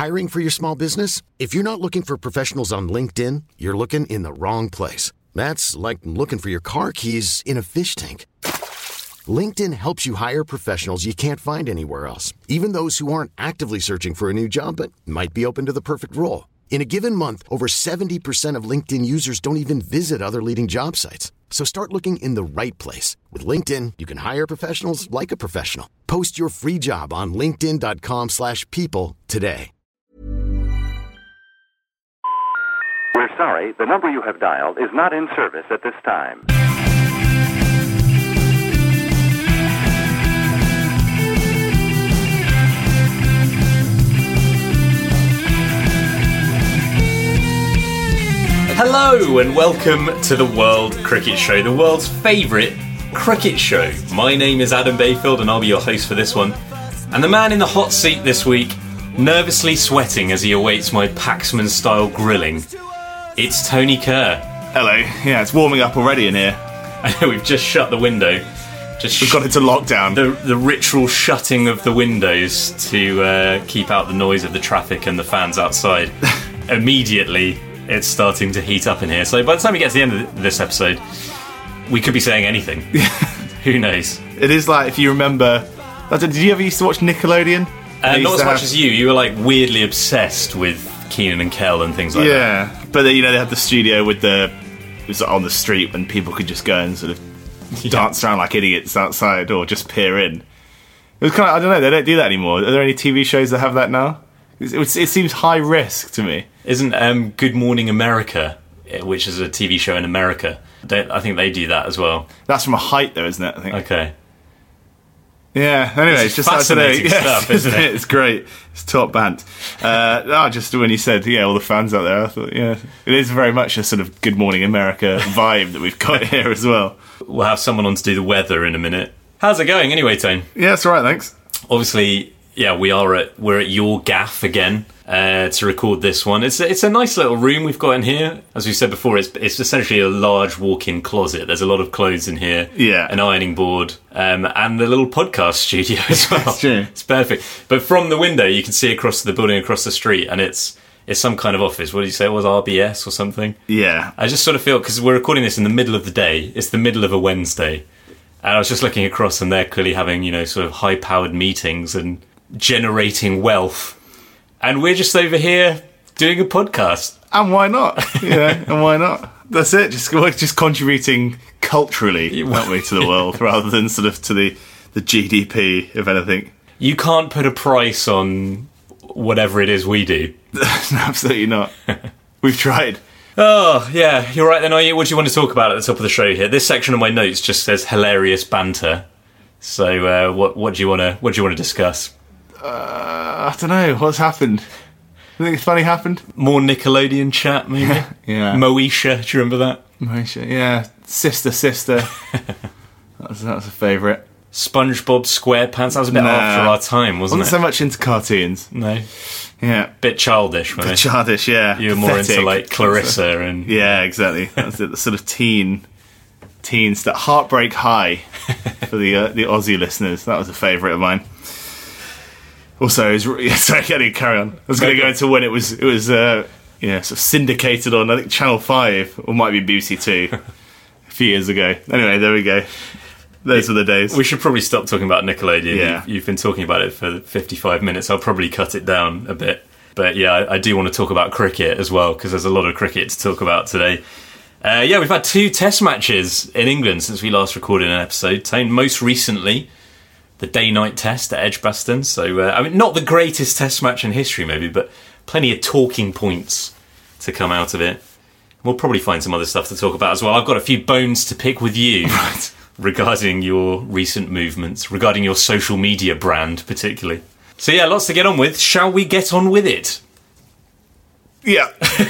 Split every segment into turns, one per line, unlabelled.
Hiring for your small business? If you're not looking for professionals on LinkedIn, you're looking in the wrong place. That's like looking for your car keys in a fish tank. LinkedIn helps you hire professionals you can't find anywhere else, even those who aren't actively searching for a new job but might be open to the perfect role. In a given month, over 70% of LinkedIn users don't even visit other leading job sites. So start looking in the right place. With LinkedIn, you can hire professionals like a professional. Post your free job on linkedin.com/people today.
We're sorry, the number you have dialed is not in service at this time.
Hello and welcome to the World Cricket Show, the world's favourite cricket show. My name is Adam Bayfield and I'll be your host for this one. And the man in the hot seat this week, nervously sweating as he awaits my Paxman-style grilling, it's Tony Kerr.
Hello. Yeah, it's warming up already in here.
I know, we've just shut the window.
We've got into lockdown.
The ritual shutting of the windows to keep out the noise of the traffic and the fans outside. Immediately, it's starting to heat up in here. So by the time we get to the end of this episode, we could be saying anything. Who knows?
It is like, if you remember... Did you ever used to watch Nickelodeon?
Not as much as you. You were like weirdly obsessed with Kenan and Kel and things like that.
Yeah, but they had the studio with it was on the street when people could just go and sort of dance around like idiots outside or just peer in. It was kind of, I don't know, they don't do that anymore. Are there any TV shows that have that now? It seems high risk to me.
Isn't Good Morning America, which is a TV show in America, I think they do that as well.
That's from a height though, isn't it? I think.
Okay.
Yeah, anyway, it's just
fascinating stuff, isn't it?
It's great. It's top band. Just when you said, all the fans out there, I thought, it is very much a sort of Good Morning America vibe that we've got here as well.
We'll have someone on to do the weather in a minute. How's it going anyway, Tone?
Yeah, it's all right, thanks.
Obviously, we're at your gaff again to record this one. It's a nice little room we've got in here. As we said before, it's essentially a large walk-in closet. There's a lot of clothes in here, an ironing board, and a little podcast studio as well.
That's true.
It's perfect. But from the window, you can see across the building, across the street, and it's some kind of office. What did you say it was, RBS or something?
Yeah.
I just sort of feel, because we're recording this in the middle of the day, it's the middle of a Wednesday, and I was just looking across and they're clearly having, sort of high-powered meetings and generating wealth, and we're just over here doing a podcast.
And why not? And why not? That's it. We're just contributing culturally, aren't we, to the world, rather than sort of to the GDP, if anything.
You can't put a price on whatever it is we do.
Absolutely not. We've tried.
Oh, yeah, you're right then, are you? What do you want to talk about at the top of the show here? This section of my notes just says hilarious banter. So, what do you want to discuss?
I don't know. What's happened? Anything funny happened?
More Nickelodeon chat, maybe?
Yeah.
Moesha, do you remember that?
Moesha, yeah. Sister. that was a favourite.
SpongeBob SquarePants, that was a bit after our time, wasn't it?
So much into cartoons.
No.
Yeah.
Bit childish, wasn't it?
Childish, yeah.
You were more into, like, Clarissa and...
Yeah, exactly. That's it, the sort of teen stuff. Heartbreak High for the Aussie listeners. That was a favourite of mine. Also, sorry, carry on. I was going to go into when it was sort of syndicated on, I think, Channel 5, or might be BBC 2, a few years ago. Anyway, there we go. Those were the days.
We should probably stop talking about Nickelodeon.
Yeah.
You've been talking about it for 55 minutes. I'll probably cut it down a bit. But yeah, I do want to talk about cricket as well, because there's a lot of cricket to talk about today. We've had 2 test matches in England since we last recorded an episode. Most recently, the day-night test at Edgbaston. So, not the greatest test match in history, maybe, but plenty of talking points to come out of it. We'll probably find some other stuff to talk about as well. I've got a few bones to pick with you regarding your recent movements, regarding your social media brand, particularly. So, yeah, lots to get on with. Shall we get on with it?
Yeah.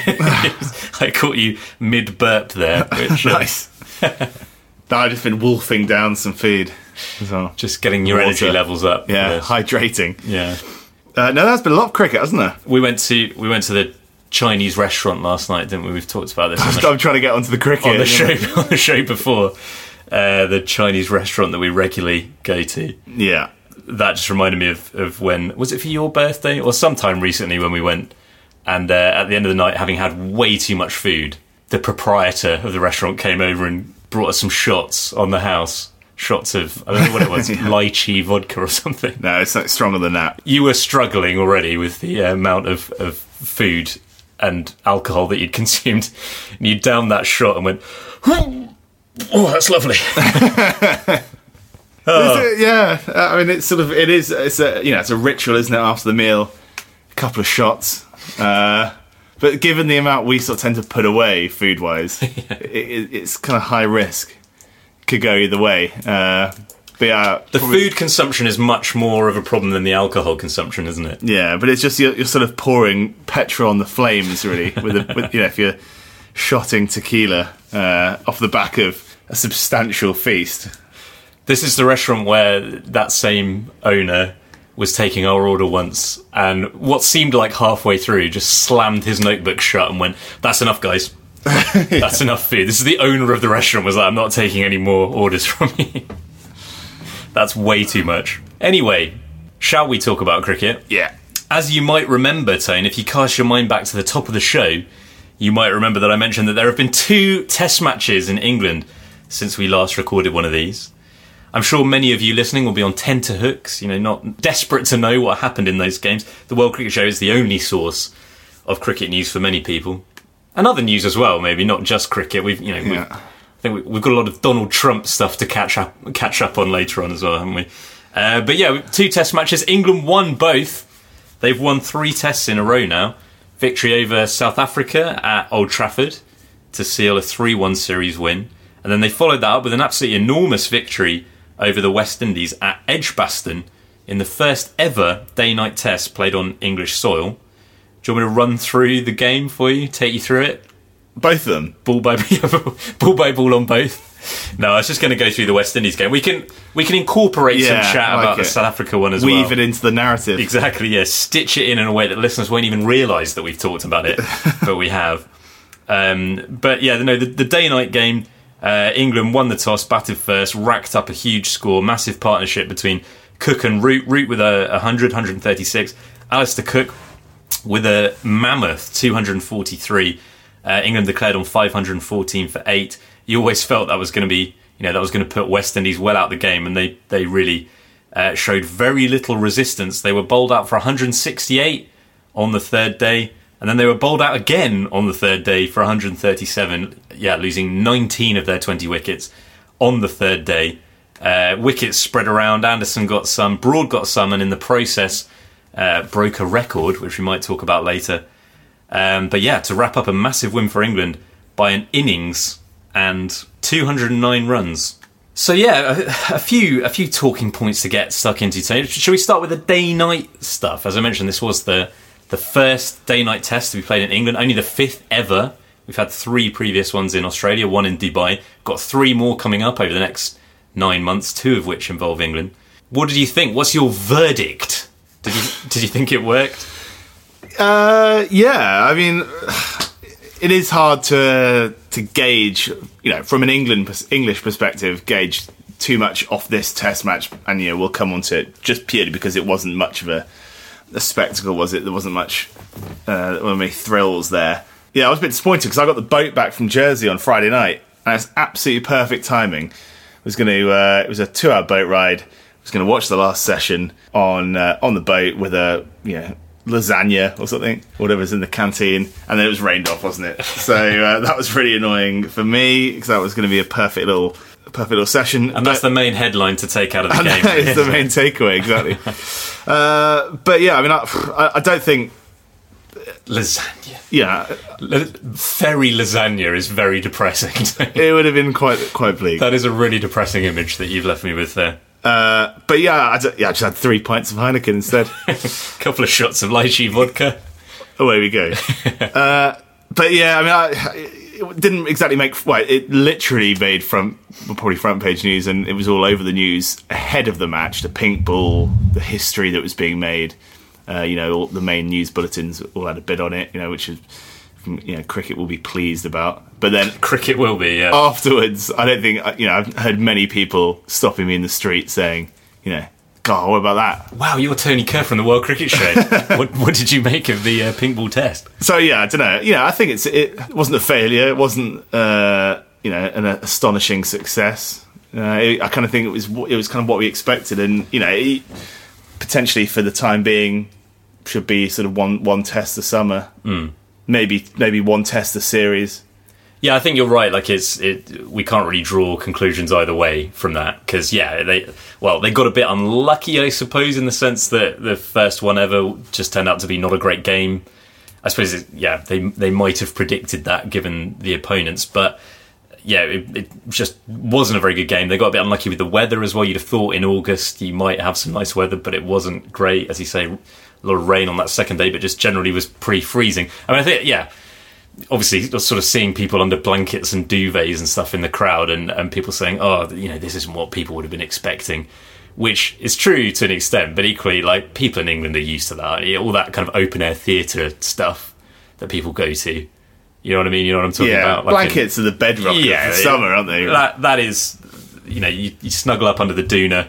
I caught you mid-burp there. Which,
nice. I've just been wolfing down some food. So,
just getting your energy levels up.
Yeah, hydrating.
Yeah.
No, there's been a lot of cricket, hasn't there?
We went to the Chinese restaurant last night, didn't we? We've talked about this.
I'm trying to get onto the cricket.
On the show before. The Chinese restaurant that we regularly go to.
Yeah.
that just reminded me of when, was it for your birthday or sometime recently when we went, and at the end of the night, having had way too much food, the proprietor of the restaurant came over and brought us some shots on the house. Shots of, I don't know what it was, lychee vodka or something.
No, it's like stronger than that.
You were struggling already with the amount of food and alcohol that you'd consumed, and you downed that shot and went, oh, that's lovely.
I mean, it's a ritual, isn't it, after the meal, a couple of shots. But given the amount we sort of tend to put away food-wise, it's kind of high risk. Could go either way. But yeah,
the food consumption is much more of a problem than the alcohol consumption, isn't it?
Yeah, but it's just you're sort of pouring petrol on the flames, really. If you're shotting tequila off the back of a substantial feast.
This is the restaurant where that same owner was taking our order once, and what seemed like halfway through, just slammed his notebook shut and went, "That's enough, guys. That's enough food." This is the owner of the restaurant was like, "I'm not taking any more orders from you." That's way too much. Anyway, shall we talk about cricket?
Yeah.
As you might remember, Tone, if you cast your mind back to the top of the show, you might remember that I mentioned that there have been 2 test matches in England since we last recorded one of these. I'm sure many of you listening will be on tenterhooks, not desperate to know what happened in those games. The World Cricket Show is the only source of cricket news for many people. And other news as well, maybe, not just cricket. I think we've got a lot of Donald Trump stuff to catch up on later on as well, haven't we? But yeah, 2 test matches. England won both. They've won 3 tests in a row now. Victory over South Africa at Old Trafford to seal a 3-1 series win. And then they followed that up with an absolutely enormous victory over the West Indies at Edgbaston in the first ever day-night test played on English soil. Do you want me to run through the game for you, take you through it?
Both of them?
Ball by ball on both. No, I was just going to go through the West Indies game. We can incorporate some chat about the South Africa one as well.
Weave it into the narrative.
Exactly, yeah. Stitch it in a way that listeners won't even realise that we've talked about it, but we have. But yeah, the day-night game, England won the toss, batted first, racked up a huge score, massive partnership between Cook and Root. Root with 136. Alistair Cook with a mammoth 243. England declared on 514 for 8. You always felt that was going to be, that was going to put West Indies well out the game, and they really showed very little resistance. They were bowled out for 168 on the third day, and then they were bowled out again on the third day for 137. Yeah, losing 19 of their 20 wickets on the third day. Wickets spread around. Anderson got some, Broad got some, and in the process broke a record, which we might talk about later. But yeah, to wrap up a massive win for England by an innings and 209 runs. So yeah, a few talking points to get stuck into. Shall we start with the day-night stuff? As I mentioned, this was the first day-night test to be played in England, only the 5th ever. We've had 3 previous ones in Australia, 1 in Dubai. Got 3 more coming up over the next 9 months, 2 of which involve England. What did you think? What's your verdict? Did you think it worked?
Yeah, I mean, it is hard to gauge, from an English perspective, gauge too much off this test match, and we'll come on to it just purely because it wasn't much of a spectacle, was it? There wasn't much, many thrills there. Yeah, I was a bit disappointed because I got the boat back from Jersey on Friday night, and it's absolutely perfect timing. It was a 2-hour boat ride. I was going to watch the last session on the boat with a lasagna or something, whatever's in the canteen, and then it was rained off, wasn't it? So that was really annoying for me because that was going to be a perfect little session.
And that's the main headline to take out of the game.
That is the main takeaway, exactly. But yeah, I mean, I don't think
lasagna.
Yeah,
fairy lasagna is very depressing.
It would have been quite bleak.
That is a really depressing image that you've left me with there.
But yeah, I just had 3 pints of Heineken instead.
A couple of shots of lychee vodka.
Away we go. But yeah, I mean, it didn't exactly make... Well, it literally made probably front page news, and it was all over the news ahead of the match. The pink ball, the history that was being made. All the main news bulletins all had a bit on it, which is... cricket will be pleased about. But then
cricket will be, yeah.
Afterwards, I don't think I've heard many people stopping me in the street saying, God, what about that?
Wow, you're Tony Kerr from the World Cricket Show. what did you make of the pink ball test?
So yeah, I don't know. Yeah, I think it wasn't a failure. It wasn't an astonishing success. I kind of think it was kind of what we expected, and potentially for the time being should be sort of one test a summer, maybe one test a series.
Yeah, I think you're right. Like we can't really draw conclusions either way from that because they got a bit unlucky, I suppose, in the sense that the first one ever just turned out to be not a great game. I suppose they might have predicted that given the opponents, but yeah, it just wasn't a very good game. They got a bit unlucky with the weather as well. You'd have thought in August you might have some nice weather, but it wasn't great. As you say, a lot of rain on that second day, but just generally was pretty freezing. I mean, I think obviously sort of seeing people under blankets and duvets and stuff in the crowd and people saying, this isn't what people would have been expecting, which is true to an extent, but equally, like, people in England are used to that. All that kind of open-air theatre stuff that people go to. You know what I mean? You know what I'm talking about? Like
blankets are the bedrock of the summer, aren't they?
That is, you snuggle up under the doona.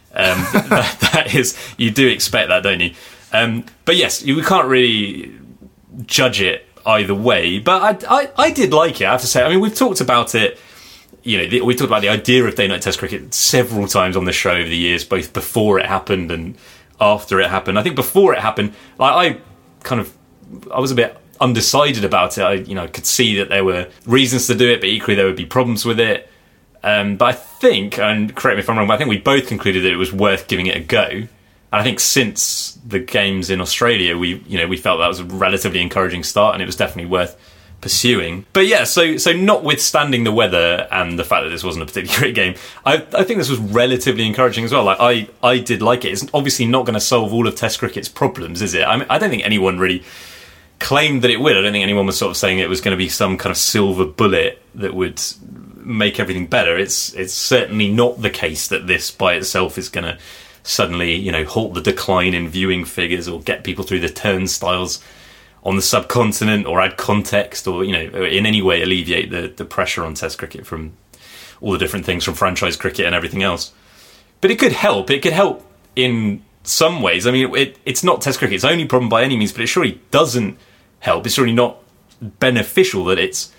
That is, you do expect that, don't you? But yes, we can't really judge it either way, but I did like it, I have to say. I mean, we've talked about it, we talked about the idea of day-night test cricket several times on the show over the years, both before it happened and after it happened. I think before it happened, I was a bit undecided about it. I could see that there were reasons to do it, but equally there would be problems with it. But I think, and correct me if I'm wrong, but I think we both concluded that it was worth giving it a go. And I think since the games in Australia, we felt that was a relatively encouraging start, and it was definitely worth pursuing. But yeah, so notwithstanding the weather and the fact that this wasn't a particularly great game, I think this was relatively encouraging as well. Like I did like it. It's obviously not going to solve all of Test cricket's problems, is it? I mean, I don't think anyone really claimed that it would. I don't think anyone was sort of saying it was going to be some kind of silver bullet that would make everything better. It's certainly not the case that this by itself is going to suddenly, halt the decline in viewing figures or get people through the turnstiles on the subcontinent or add context or, in any way alleviate the pressure on Test cricket from all the different things from franchise cricket and everything else. But it could help. It could help in some ways. I mean, it's not Test cricket's only problem by any means, but it surely doesn't help. It's surely not beneficial that it's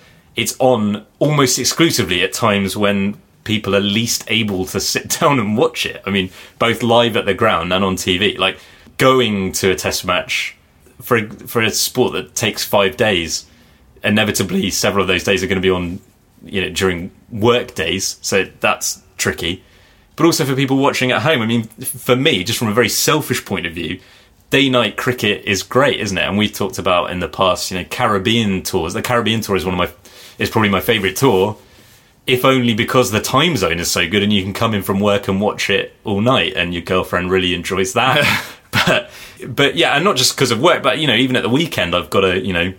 on almost exclusively at times when people are least able to sit down and watch it. I mean, both live at the ground and on TV. Like, going to a test match for a sport that takes 5 days, inevitably several of those days are going to be on, during work days, so that's tricky. But also for people watching at home, I mean, for me, just from a very selfish point of view, day-night cricket is great, isn't it? And we've talked about in the past, Caribbean tours. The Caribbean tour is probably my favourite tour, if only because the time zone is so good and you can come in from work and watch it all night and your girlfriend really enjoys that. but yeah, and not just because of work, but, even at the weekend I've got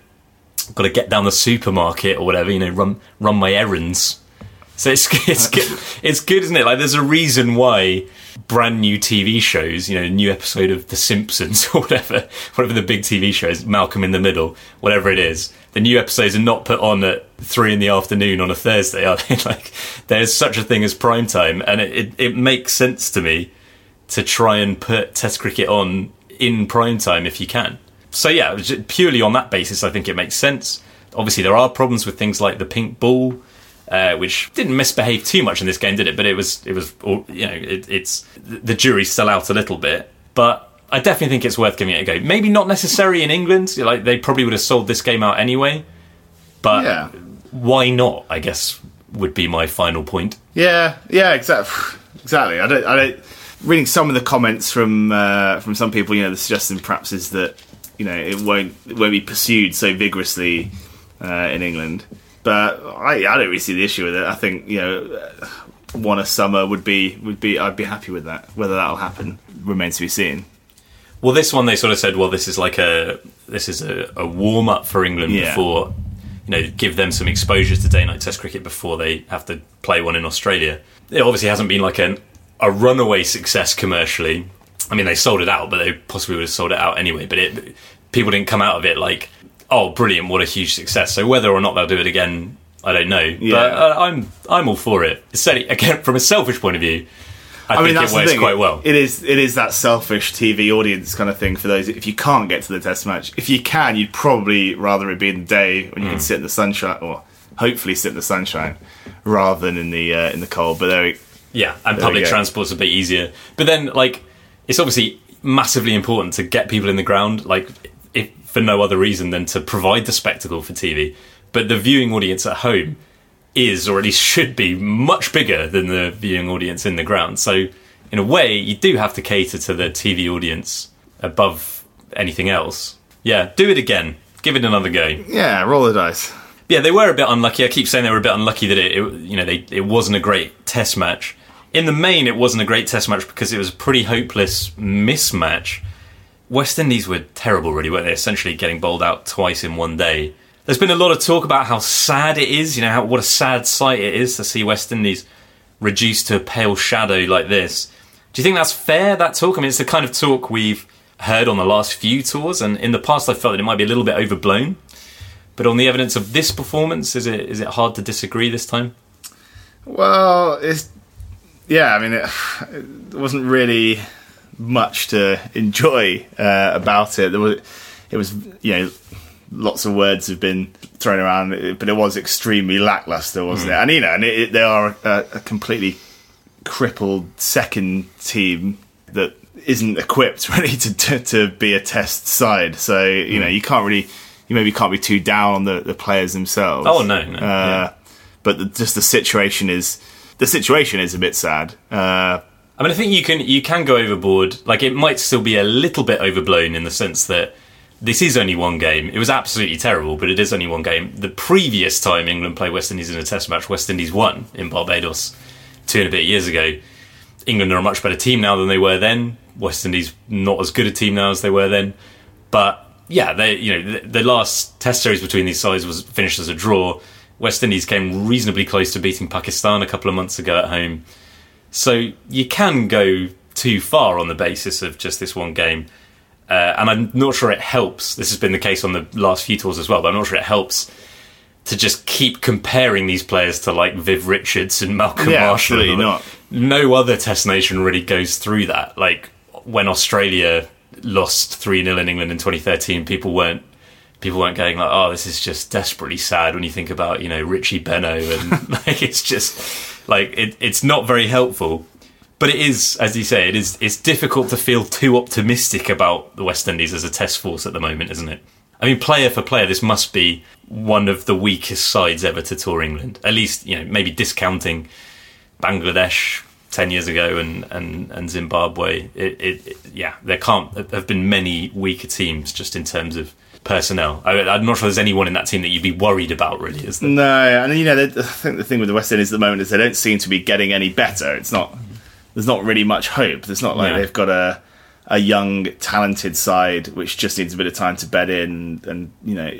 to get down the supermarket or whatever, run my errands. So it's good, isn't it? Like, there's a reason why brand new TV shows, a new episode of The Simpsons or whatever the big TV show is, Malcolm in the Middle, whatever it is, the new episodes are not put on at 3 p.m. on a Thursday, are they? Like, there's such a thing as prime time, and it makes sense to me to try and put Test cricket on in prime time if you can. So yeah, purely on that basis, I think it makes sense. Obviously, there are problems with things like the pink ball, which didn't misbehave too much in this game, did it? But it's the jury's still out a little bit. But I definitely think it's worth giving it a go. Maybe not necessarily in England. Like, they probably would have sold this game out anyway. But why not, I guess, would be my final point. Yeah,
exactly. I don't. Reading some of the comments from some people, the suggestion perhaps is that it won't be pursued so vigorously in England. But I don't really see the issue with it. I think one a summer would be I'd be happy with that. Whether that'll happen remains to be seen.
Well, this one they sort of said, well, this is a warm up for England before, give them some exposure to day-night Test cricket before they have to play one in Australia. It obviously hasn't been like a runaway success commercially. I mean, they sold it out, but they possibly would have sold it out anyway. But people didn't come out of it like, oh, brilliant, what a huge success. So whether or not they'll do it again, I don't know. Yeah. But I'm all for it. Certainly, again, from a selfish point of view, I think
that's
it works quite well.
It is that selfish TV audience kind of thing for those. If you can't get to the test match, if you can, you'd probably rather it be in the day when you can sit in the sunshine, or hopefully sit in the sunshine, rather than in the cold. But
and public transport's a bit easier. But then, like, it's obviously massively important to get people in the ground, like, if for no other reason than to provide the spectacle for TV. But the viewing audience at home is, or at least should be, much bigger than the viewing audience in the ground. So, in a way, you do have to cater to the TV audience above anything else. Yeah, do it again. Give it another go.
Yeah, roll the dice.
Yeah, they were a bit unlucky. I keep saying they were a bit unlucky that it wasn't a great test match. In the main, it wasn't a great test match because it was a pretty hopeless mismatch. West Indies were terrible, really, weren't they? Essentially getting bowled out twice in one day. There's been a lot of talk about how sad it is, what a sad sight it is to see West Indies reduced to a pale shadow like this. Do you think that's fair, that talk? I mean, it's the kind of talk we've heard on the last few tours, and in the past I felt that it might be a little bit overblown. But on the evidence of this performance, is it hard to disagree this time?
Well, it wasn't really much to enjoy about it. It was lots of words have been thrown around, but it was extremely lacklustre, wasn't it? And they are a completely crippled second team that isn't equipped really to be a test side. So you maybe can't be too down on the players themselves.
Oh no.
But the situation is a bit sad.
I mean, I think you can go overboard. Like, it might still be a little bit overblown in the sense that this is only one game. It was absolutely terrible, but it is only one game. The previous time England played West Indies in a test match, West Indies won in Barbados 2 and a bit years ago. England are a much better team now than they were then. West Indies not as good a team now as they were then. But yeah, the last test series between these sides was finished as a draw. West Indies came reasonably close to beating Pakistan a couple of months ago at home. So you can go too far on the basis of just this one game. And I'm not sure it helps. This has been the case on the last few tours as well, but I'm not sure it helps to just keep comparing these players to, like, Viv Richards and Malcolm Marshall.
Absolutely not.
No other test nation really goes through that. Like, when Australia lost 3-0 in England in 2013, people weren't going like, oh, this is just desperately sad when you think about, Richie Benaud, and like, it's just like it's not very helpful. But it is, as you say, it's difficult to feel too optimistic about the West Indies as a test force at the moment, isn't it? I mean, player for player, this must be one of the weakest sides ever to tour England. At least, maybe discounting Bangladesh 10 years ago and Zimbabwe. There can't have been many weaker teams just in terms of personnel. I'm not sure there's anyone in that team that you'd be worried about, really, is there?
No, and I think the thing with the West Indies at the moment is they don't seem to be getting any better. There's not really much hope. There's not like they've got a young, talented side which just needs a bit of time to bed in, and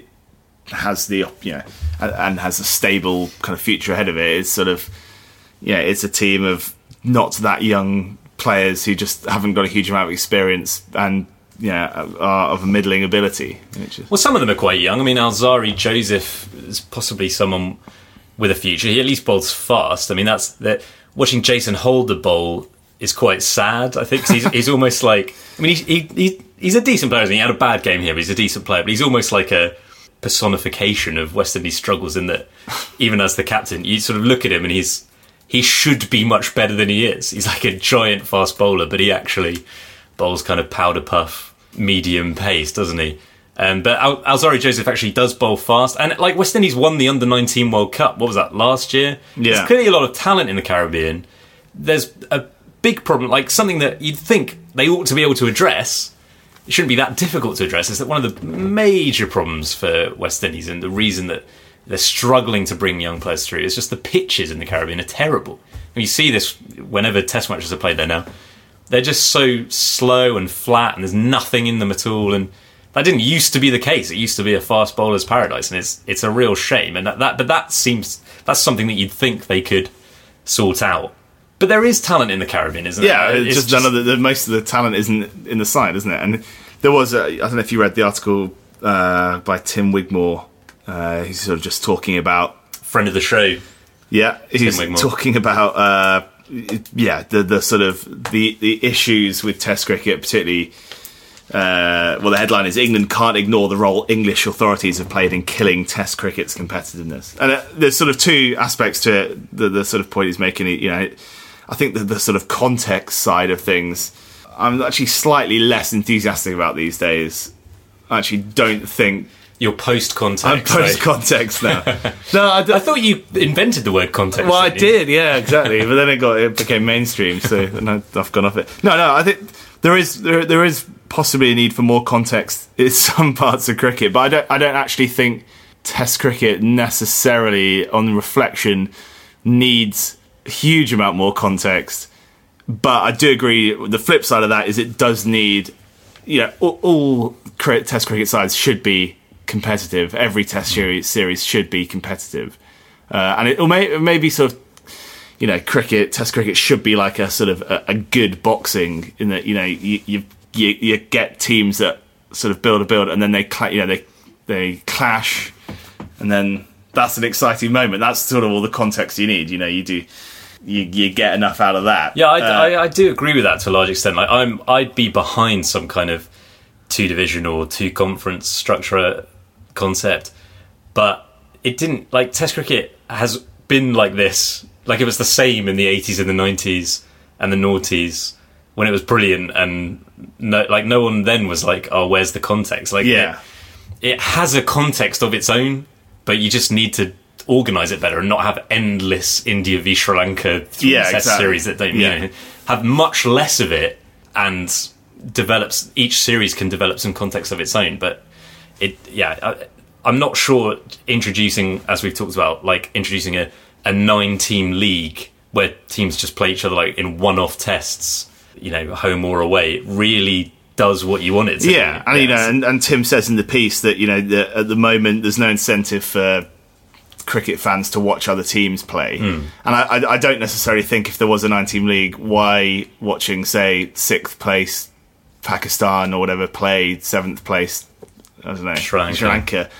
has and has a stable kind of future ahead of it. It's sort of it's a team of not that young players who just haven't got a huge amount of experience and are of a middling ability.
Well, some of them are quite young. I mean, Alzari Joseph is possibly someone with a future. He at least bowls fast. I mean, watching Jason Holder bowl is quite sad, I think. He's almost like... I mean, he's a decent player. He had a bad game here, but he's a decent player. But he's almost like a personification of West Indies struggles, in that even as the captain, you sort of look at him and he should be much better than he is. He's like a giant fast bowler, but he actually bowls kind of powder puff, medium pace, doesn't he? But Alzari Joseph actually does bowl fast. And like, West Indies won the Under-19 World Cup, what was that, last year?
Yeah.
There's clearly a lot of talent in the Caribbean. There's a big problem, like something that you'd think they ought to be able to address. It shouldn't be that difficult to address. Is that one of the major problems for West Indies, and the reason that they're struggling to bring young players through is just the pitches in the Caribbean are terrible. And you see this whenever test matches are played there now. They're just so slow and flat, and there's nothing in them at all. And that didn't used to be the case. It used to be a fast bowler's paradise, and it's a real shame. And that's something that you'd think they could sort out. But there is talent in the Caribbean, isn't there?
Yeah, it's just none of the most of the talent isn't in the side, isn't it? And there was I don't know if you read the article by Tim Wigmore. He's sort of just talking about
friend of the show.
Yeah, he's talking about the sort of the issues with Test cricket, particularly. The headline is England can't ignore the role English authorities have played in killing Test cricket's competitiveness. And there's sort of two aspects to it. The sort of point he's making. I think the sort of context side of things, I'm actually slightly less enthusiastic about these days. I actually don't think.
You're post-context.
I'm post-context now. No,
I thought you invented the word context.
Well, I did, yeah, exactly. But then it became mainstream, so I've gone off it. No, I think there is possibly a need for more context in some parts of cricket, but I don't actually think Test cricket necessarily, on reflection, needs a huge amount more context. But I do agree. The flip side of that is it does need, all Test cricket sides should be competitive. Every Test series should be competitive, and it may be sort of, Test cricket should be like a sort of a good boxing in that you get teams that sort of build, and then they clash, and then that's an exciting moment. That's sort of all the context you need. You get enough out of that.
Yeah, I do agree with that to a large extent. Like I'd be behind some kind of 2-division or 2-conference structure concept, but it didn't. Like Test cricket has been like this. Like it was the same in the 80s and the 90s and the noughties when it was brilliant, and no one then was like, oh, where's the context? Like, it has a context of its own, but you just need to organise it better and not have endless India v Sri Lanka Test series that don't have much less of it, and each series can develop some context of its own. But I'm not sure introducing, as we've talked about, like introducing a 9-team league where teams just play each other like in one-off tests, home or away, really does what you want it to do.
Yeah, and and Tim says in the piece that at the moment there's no incentive for cricket fans to watch other teams play, and I don't necessarily think if there was a 9-team league, why watching, say, 6th place Pakistan or whatever play 7th place, I don't know, Sri Lanka,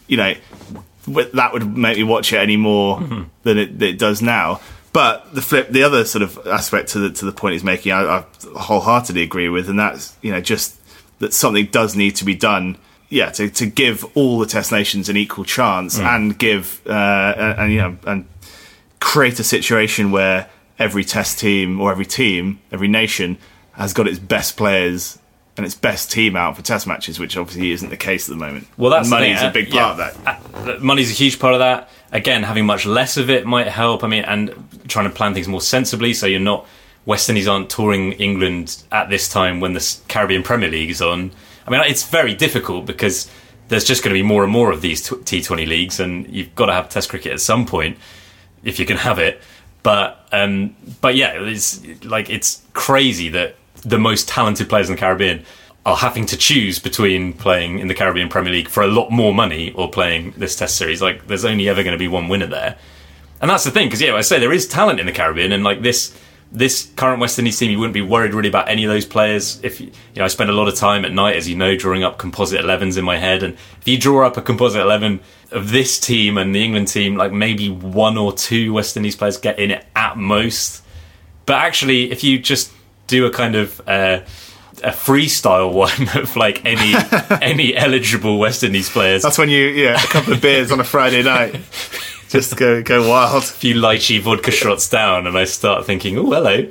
that would make me watch it any more than it does now. But the other sort of aspect to the point he's making, I wholeheartedly agree with, and that's just that something does need to be done. Yeah, to give all the Test nations an equal chance, and give and create a situation where every Test team or every nation has got its best players and its best team out for Test matches, which obviously isn't the case at the moment.
Well, that's
money's a big part of
that. Money's a huge part of that. Again, having much less of it might help. I mean, and trying to plan things more sensibly, so you're not. West Indies aren't touring England at this time when the Caribbean Premier League is on. I mean, it's very difficult because there's just going to be more and more of these T20 leagues, and you've got to have Test cricket at some point if you can have it. But yeah, it's crazy that the most talented players in the Caribbean are having to choose between playing in the Caribbean Premier League for a lot more money or playing this Test series. Like, there's only ever going to be one winner there, and that's the thing. Because I say there is talent in the Caribbean, and like this current West Indies team, you wouldn't be worried really about any of those players. If I spend a lot of time at night, as you know, drawing up composite 11s in my head, and if you draw up a composite 11 of this team and the England team, like maybe 1 or 2 West Indies players get in it at most. But actually, if you just do a kind of a freestyle one of like any eligible West Indies players,
that's when a couple of beers on a Friday night. Just go wild.
A few lychee vodka shots down, and I start thinking, oh, hello.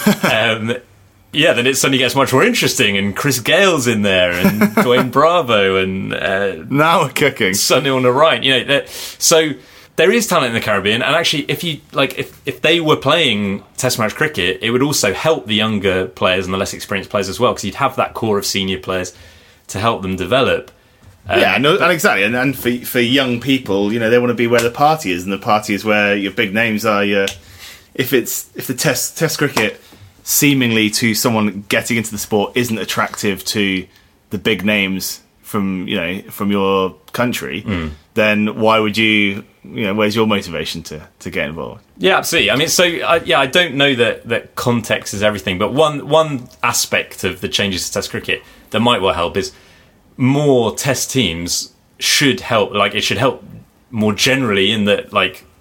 Then it suddenly gets much more interesting, and Chris Gale's in there, and Dwayne Bravo, and
now we're cooking.
Sunil Narine. So there is talent in the Caribbean, and actually, if they were playing Test match cricket, it would also help the younger players and the less experienced players as well, because you'd have that core of senior players to help them develop.
And exactly, and for young people, they want to be where the party is, and the party is where your big names are. If the Test cricket, seemingly to someone getting into the sport, isn't attractive to the big names from your country, then why would you? Where's your motivation to get involved?
Yeah, absolutely. I mean, I don't know that context is everything, but one aspect of the changes to Test cricket that might well help is more Test teams should help. Like, it should help more generally in that, like,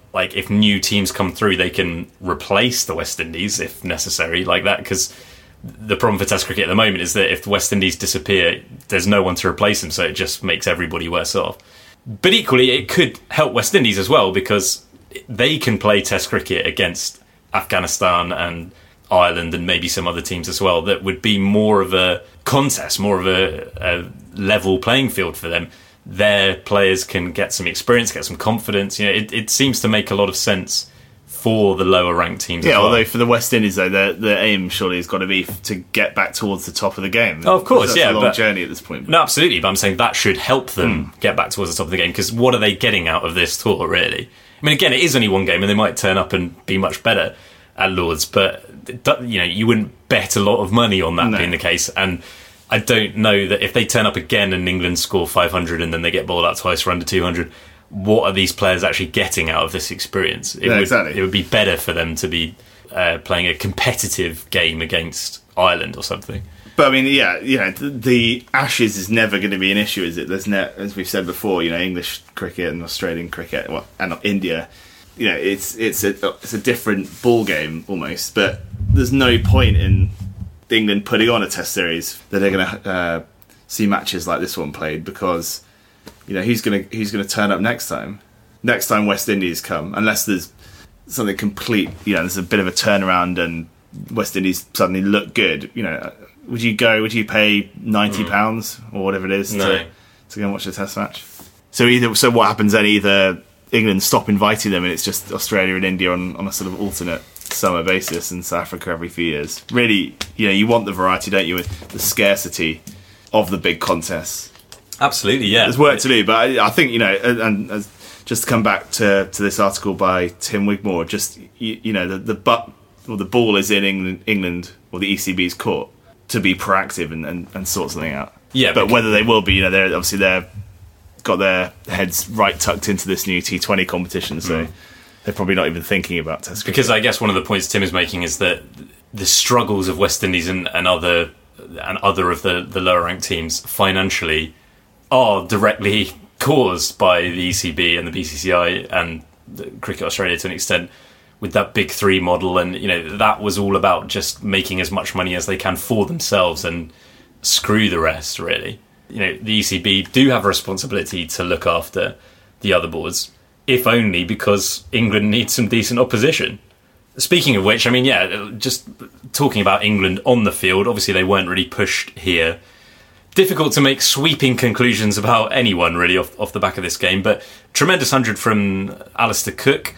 like if new teams come through, they can replace the West Indies if necessary, like that. Because the problem for Test cricket at the moment is that if the West Indies disappear, there's no one to replace them, so it just makes everybody worse off. But equally, it could help West Indies as well, because they can play Test cricket against Afghanistan and Ireland and maybe some other teams as well. That would be more of a contest, more of a level playing field for them. Their players can get some experience, get some confidence. It seems to make a lot of sense for the lower ranked teams.
Yeah,
as well.
although for the West Indies, though, the aim surely has got to be to get back towards the top of the game.
Oh, of course,
that's
yeah,
a long
but
journey at this point.
No, absolutely. But I'm saying that should help them get back towards the top of the game, because what are they getting out of this tour, really? I mean, again, it is only one game, and they might turn up and be much better at Lord's, but you wouldn't bet a lot of money on that being the case. And I don't know that if they turn up again and England score 500 and then they get bowled out twice for under 200, what are these players actually getting out of this exactly. It would be better for them to be playing a competitive game against Ireland or something.
But I mean, the Ashes is never going to be an issue, is it? There's as we've said before, English cricket and Australian cricket, and India, it's a different ball game almost. But there's no point in England putting on a Test series that they're going to see matches like this one played, because who's going to turn up next time? Next time West Indies come, unless there's something complete, there's a bit of a turnaround and West Indies suddenly look good. Would you go? Would you pay £90 or whatever it is to go and watch a Test match? So what happens then? Either England stop inviting them, and it's just Australia and India on a sort of alternate summer basis, and South Africa every few years. Really, you want the variety, don't you? With the scarcity of the big contests.
Absolutely, yeah.
There's work to do, but I think and just to come back to this article by Tim Wigmore, just the ball is in England or the ECB's court to be proactive and sort something out.
Yeah,
but whether they will be, they're got their heads right tucked into this new T20 competition, so they're probably not even thinking about Test cricket.
Because I guess one of the points Tim is making is that the struggles of West Indies and other of the lower ranked teams financially are directly caused by the ECB and the BCCI and Cricket Australia to an extent, with that Big Three model, and that was all about just making as much money as they can for themselves and screw the rest, really. The ECB do have a responsibility to look after the other boards, if only because England needs some decent opposition. Speaking of which, just talking about England on the field, obviously they weren't really pushed here. Difficult to make sweeping conclusions about anyone, really, off the back of this game, but tremendous 100 from Alistair Cook.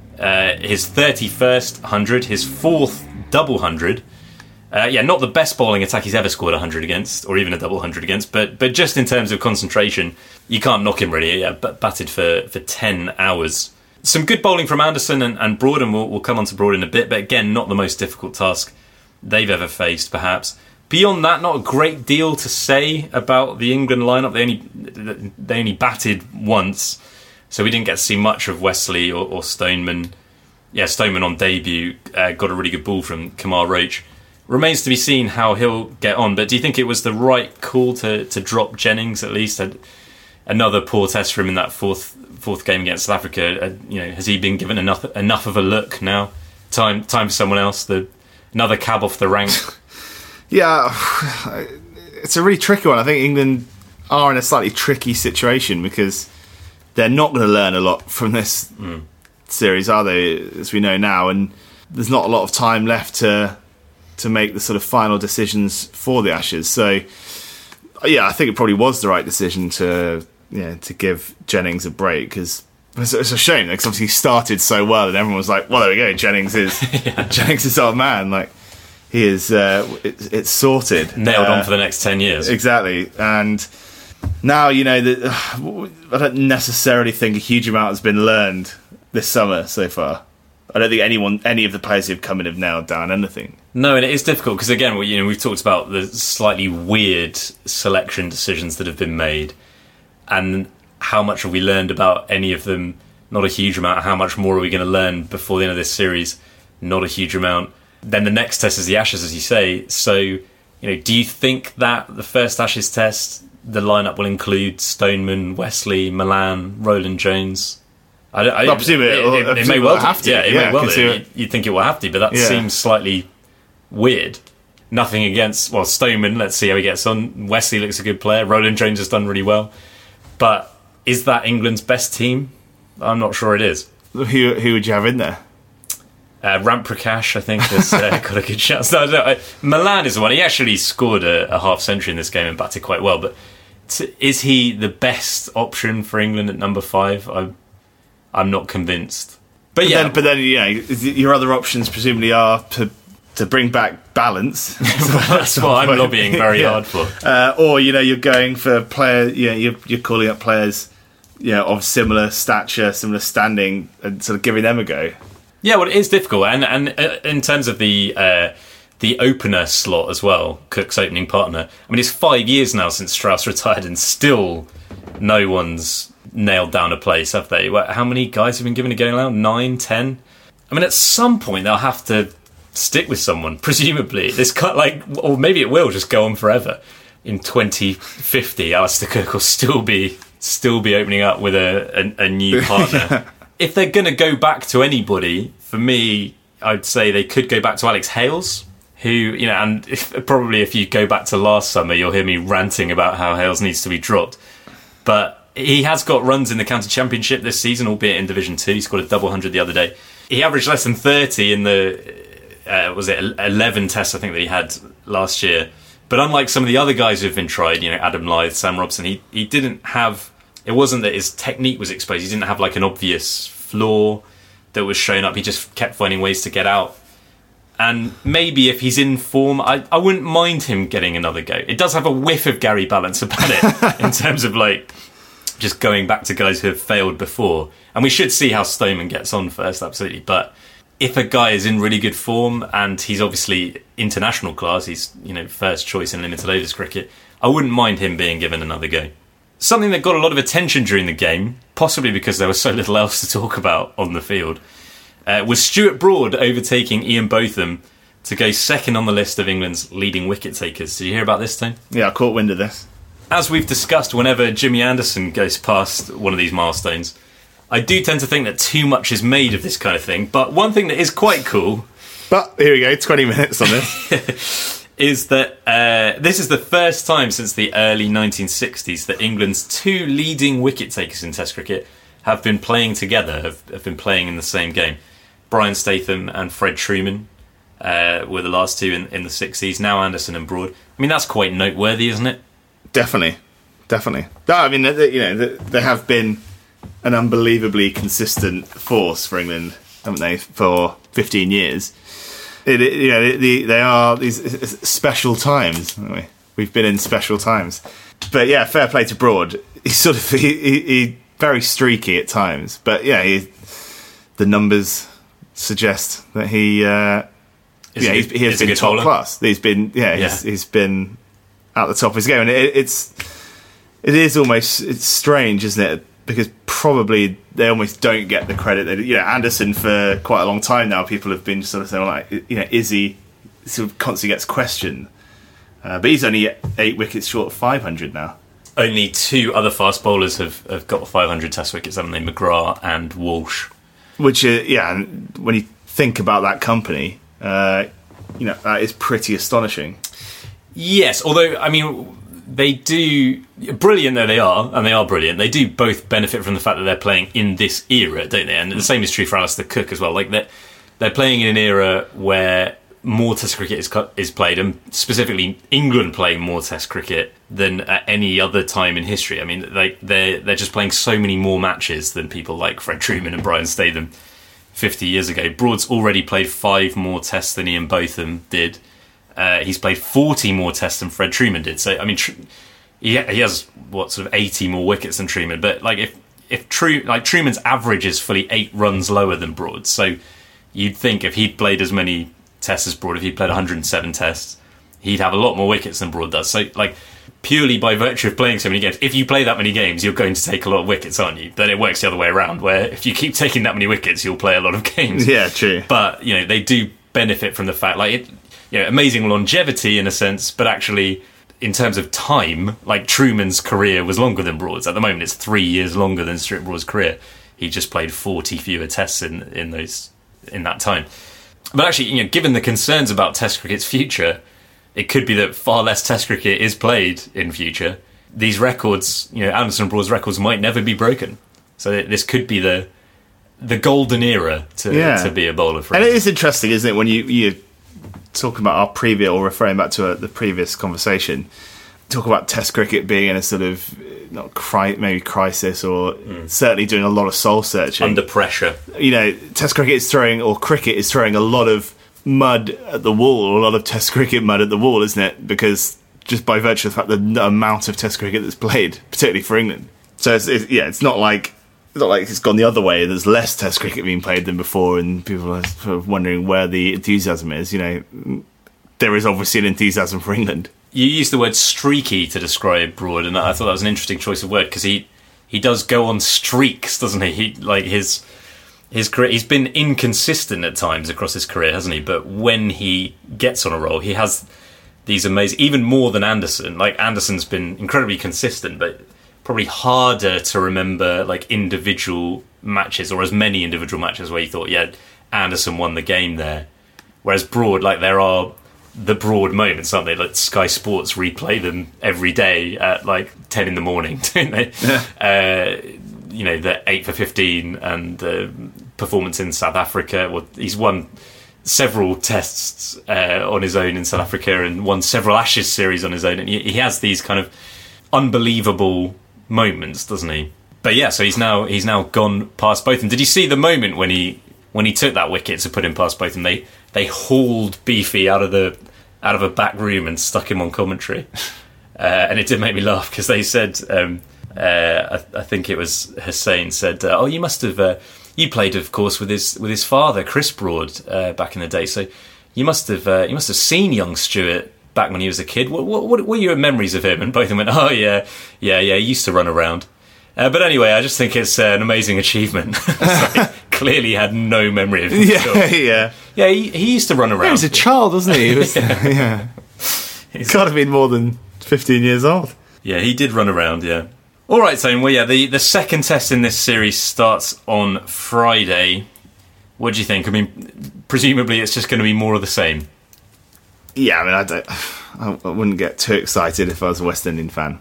His 31st 100, his 4th double 100. Not the best bowling attack he's ever scored 100 against, or even a double 100 against, but just in terms of concentration, you can't knock him, really. But batted for 10 hours. Some good bowling from Anderson and Broad, and we'll come on to Broad in a bit, but again, not the most difficult task they've ever faced, perhaps. Beyond that, not a great deal to say about the England lineup. They only batted once, so we didn't get to see much of Wesley or Stoneman. Yeah, Stoneman on debut got a really good ball from Kamar Roach. Remains to be seen how he'll get on, but do you think it was the right call to drop Jennings at least? Another poor test for him in that fourth game against South Africa. Has he been given enough of a look now? Time for someone else. Another cab off the rank.
Yeah, it's a really tricky one. I think England are in a slightly tricky situation because they're not going to learn a lot from this series, are they, as we know now? And there's not a lot of time left to make the sort of final decisions for the Ashes. So, yeah, I think it probably was the right decision to give Jennings a break, because it's a shame, because obviously he started so well and everyone was like, well, there we go, Jennings is our man. Like, he is, it's sorted.
Nailed on for the next 10 years.
Exactly. And now, I don't necessarily think a huge amount has been learned this summer so far. I don't think any of the players who've come in have nailed down anything.
No, and it is difficult because, again, we've talked about the slightly weird selection decisions that have been made, and how much have we learned about any of them? Not a huge amount. How much more are we going to learn before the end of this series? Not a huge amount. Then the next test is the Ashes, as you say. So, do you think that the first Ashes test, the lineup will include Stoneman, Wesley, Malan, Roland Jones,
I presume
it may well
have to.
Yeah, it may well do. You'd think it will have to, but that seems slightly weird. Nothing against, Stoneman, let's see how he gets on. Wesley looks a good player. Roland Jones has done really well. But is that England's best team? I'm not sure it is.
Who would you have in there?
Ramp Prakash, I think, has got a good chance. No, Milan is the one. He actually scored a half century in this game and batted quite well. But is he the best option for England at number 5? I'm not convinced. But then your other options presumably are to bring back balance. That's what I'm lobbying very hard for.
Or you're going for players. You're calling up players, of similar stature, similar standing, and sort of giving them a go.
Yeah, well, it is difficult, and in terms of the opener slot as well, Cook's opening partner. I mean, it's 5 years now since Strauss retired, and still no one's nailed down a place, have they? How many guys have been given a go now? 9, 10? I mean, at some point they'll have to stick with someone, presumably. Or maybe it will just go on forever. In 2050, Alistair Cook will still be opening up with a new partner. If they're going to go back to anybody, for me, I'd say they could go back to Alex Hales, who, and if you go back to last summer, you'll hear me ranting about how Hales needs to be dropped. But he has got runs in the county championship this season, albeit in Division 2. He scored a double 100 the other day. He averaged less than 30 in the 11 tests I think that he had last year. But unlike some of the other guys who've been tried, Adam Lyth, Sam Robson, he didn't have. It wasn't that his technique was exposed. He didn't have an obvious flaw that was showing up. He just kept finding ways to get out. And maybe if he's in form, I wouldn't mind him getting another go. It does have a whiff of Gary Balance about it in terms of just going back to guys who have failed before. And we should see how Stoneman gets on first, absolutely. But if a guy is in really good form and he's obviously international class, he's first choice in limited overs cricket, I wouldn't mind him being given another go. Something that got a lot of attention during the game, possibly because there was so little else to talk about on the field, was Stuart Broad overtaking Ian Botham to go second on the list of England's leading wicket takers. Did you hear about this, Tone?
Yeah, I caught wind of this.
As we've discussed, whenever Jimmy Anderson goes past one of these milestones, I do tend to think that too much is made of this kind of thing. But one thing that is quite cool...
But here we go, 20 minutes on this.
is that this is the first time since the early 1960s that England's 2 leading wicket takers in Test cricket have been playing together, have been playing in the same game. Brian Statham and Fred Trueman were the last 2 in the 60s. Now Anderson and Broad. I mean, that's quite noteworthy, isn't it? Definitely.
No, I mean, they have been an unbelievably consistent force for England, haven't they, for 15 years. They are these special times, haven't we? We've been in special times. But yeah, fair play to Broad. He's he very streaky at times, but the numbers suggest that he has been top class. He's been he's been at the top of his game, and it's strange, isn't it? Because probably they almost don't get the credit. Anderson for quite a long time now, people have been sort of saying, is he sort of constantly gets questioned? But he's only 8 wickets short of 500 now.
Only 2 other fast bowlers have got 500 Test wickets, haven't they? McGrath and Walsh.
Which, and when you think about that company, that is pretty astonishing.
Yes, although, I mean, they do, brilliant though they are, and they are brilliant, they do both benefit from the fact that they're playing in this era, don't they? And the same is true for Alistair Cook as well. They're playing in an era where more Test cricket is played, and specifically England playing more Test cricket than at any other time in history. I mean, they're just playing so many more matches than people like Fred Trueman and Brian Statham 50 years ago. Broad's already played 5 more Tests than Ian Botham did. He's played 40 more Tests than Fred Trueman did. So, I mean, he has, 80 more wickets than Trueman. But, Trueman's average is fully 8 runs lower than Broad. So, you'd think if he'd played as many Tests as Broad, if he'd played 107 Tests, he'd have a lot more wickets than Broad does. So, purely by virtue of playing so many games, if you play that many games, you're going to take a lot of wickets, aren't you? Then it works the other way around, where if you keep taking that many wickets, you'll play a lot of games.
Yeah, true.
But, they do benefit from the fact, amazing longevity in a sense, but actually, in terms of time, Trueman's career was longer than Broad's. At the moment, it's 3 years longer than Stuart Broad's career. he just played 40 fewer tests in that time. But actually, given the concerns about Test cricket's future, it could be that far less Test cricket is played in future. These records, Anderson and Broad's records might never be broken. So this could be the golden era to be a bowler for
And
England.
it is interesting, isn't it, when you talk about our previous, or referring back to the previous conversation, talk about Test cricket being in a sort of maybe crisis, or certainly doing a lot of soul searching
Under pressure.
Test cricket is throwing, or cricket is throwing, a lot of mud at the wall, or a lot of Test cricket mud at the wall, isn't it? Because just by virtue of the fact the amount of Test cricket that's played, particularly for England. So it's not like it's gone the other way. There's less Test cricket being played than before, and people are sort of wondering where the enthusiasm is. There is obviously an enthusiasm for England.
You used the word streaky to describe Broad, and I thought that was an interesting choice of word, because he does go on streaks, doesn't he? His career, he's been inconsistent at times across his career, hasn't he? But when he gets on a roll, he has these amazing, even more than Anderson. Like, Anderson's been incredibly consistent, but probably harder to remember individual matches, or as many individual matches where you thought, Anderson won the game there. Whereas Broad, there are the Broad moments, aren't they? Like, Sky Sports replay them every day at 10 in the morning, don't they? Yeah. The 8 for 15 and the performance in South Africa. Well, he's won several tests on his own in South Africa, and won several Ashes series on his own. And he has these kind of unbelievable moments, doesn't he? But yeah, so he's now gone past both. And did you see the moment when he took that wicket to put him past both? And they hauled Beefy out of a back room and stuck him on commentary. And it did make me laugh, because they said, I think it was Hussain said, "Oh, you must have you played, of course, with his father, Chris Broad, back in the day. So you must have seen young Stuart back when he was a kid. What were your memories of him?" And both of them went, "Oh yeah, he used to run around." But anyway, I just think it's an amazing achievement. Clearly he had no memory of him.
Yeah.
He used to run around.
He was a child, wasn't he? He's got to have been more than 15 years old.
Yeah, he did run around, yeah. All right, Tone. Well, yeah, the second test in this series starts on Friday. What do you think? I mean, presumably it's just going to be more of the same.
Yeah, I mean, I wouldn't get too excited if I was a West Indian fan.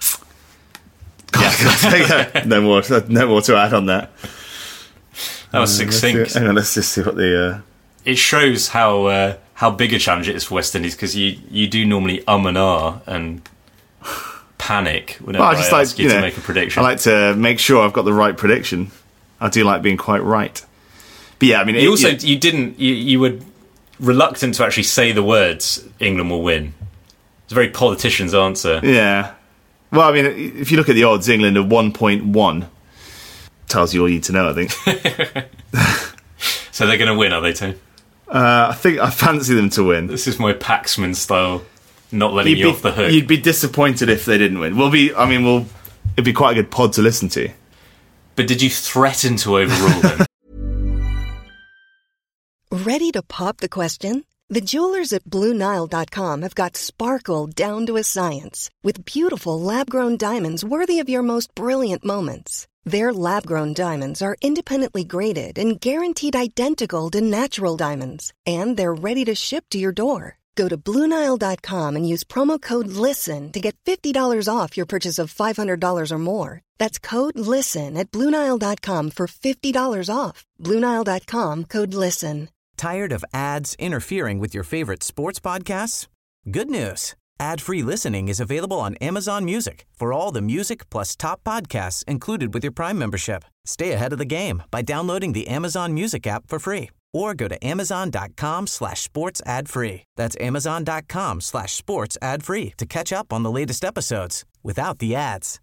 Yeah. No more to add on that.
That was succinct.
Let's just see what the...
It shows how big a challenge it is for West Indies, because you do normally and ah and panic whenever I ask you to make a prediction.
I like to make sure I've got the right prediction. I do like being quite right. But yeah, I mean... You were reluctant to actually say the words, England will win. It's a very politician's answer. Yeah. Well, I mean, if you look at the odds, England are 1.1. Tells you all you need to know, I think.
So they're going to win, are they, Tone?
I think I fancy them to win.
This is my Paxman style, not letting you off the hook.
You'd be disappointed if they didn't win. It'd be quite a good pod to listen to.
But did you threaten to overrule them?
Ready to pop the question? The jewelers at BlueNile.com have got sparkle down to a science with beautiful lab-grown diamonds worthy of your most brilliant moments. Their lab-grown diamonds are independently graded and guaranteed identical to natural diamonds, and they're ready to ship to your door. Go to BlueNile.com and use promo code LISTEN to get $50 off your purchase of $500 or more. That's code LISTEN at BlueNile.com for $50 off. BlueNile.com, code LISTEN.
Tired of ads interfering with your favorite sports podcasts? Good news. Ad-free listening is available on Amazon Music for all the music plus top podcasts included with your Prime membership. Stay ahead of the game by downloading the Amazon Music app for free, or go to amazon.com/sports ad free. That's amazon.com/sports ad free to catch up on the latest episodes without the ads.